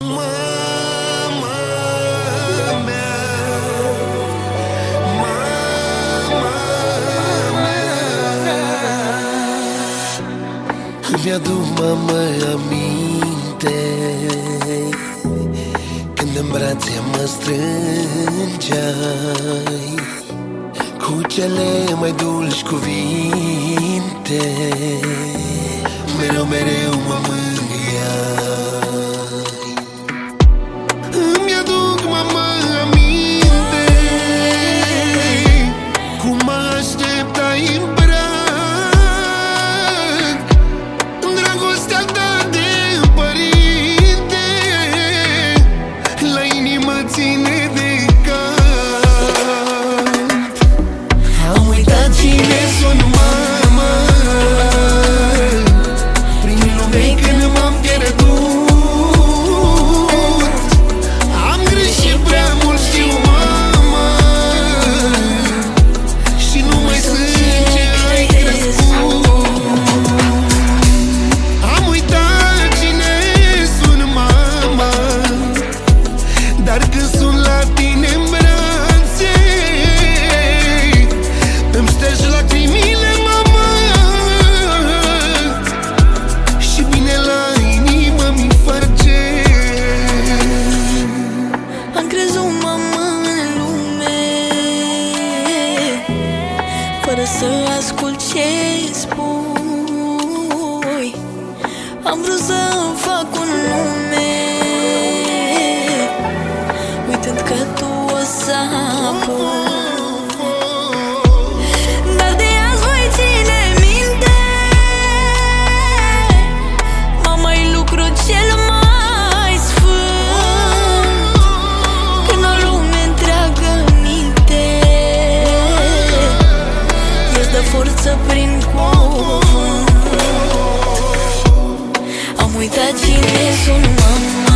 Mama mea, mama mea. Îmi aduc, mama, aminte când în brațe mă strângeai cu cele mai dulci cuvinte. Mereu, mereu mă mângâiai. Îmi aduc, mama, aminte cum mă așteptai în braț, dragostea ta de părinte la inimă ține de cant. Am uitat cine sunt, mama, prin lume când m-am pierdut. Am greșit prea mult, știu, mama, și nu mai sunt ce ai crescut. Am uitat cine sunt, mama, dar când sunt la tine în brațe îmi ștergi lacrimile, mama, și bine la inimă mi face. Am crezut, mama, în lume fără să ascult ce spui. Am vrut să fac un nume uitând că tu o să apoi. Dar de azi voi ține minte, mama-i lucru cel mai sfânt. Când o lume întreagă minte îți dă forță prin cuvânt. Am uitat cine sunt, mama,